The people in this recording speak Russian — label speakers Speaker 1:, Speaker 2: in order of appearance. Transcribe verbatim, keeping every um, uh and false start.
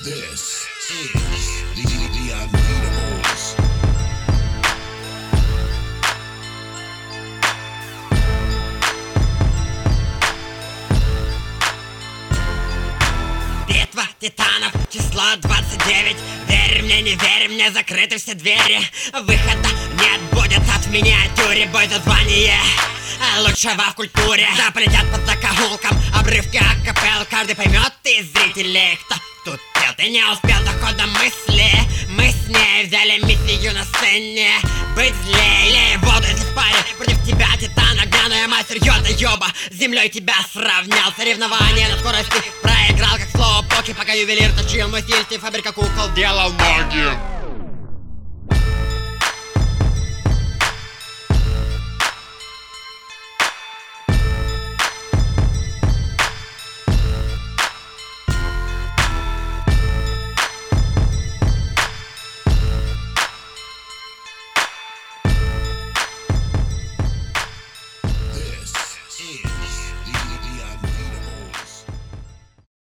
Speaker 1: This is the, the Unbeatables.
Speaker 2: Битва титанов, число двадцать девять. Верь мне, не верь мне, закрыты все двери. Выхода нет, будет от миниатюре. Бой за звание лучшего в культуре. Да полетят под закоулком обрывки акапелл. Каждый поймет из зрителей, кто тут пел. Ты не успел до хода мысли. Мы с ней взяли миссию на сцене. Быть злее, воду из паре. Против тебя титан огня, но я мастер йода ёба. С землей тебя сравнял. Соревнования на скорости проиграл, как слово поки. Пока ювелир точил мой стиль, ты фабрика кукол делал магию.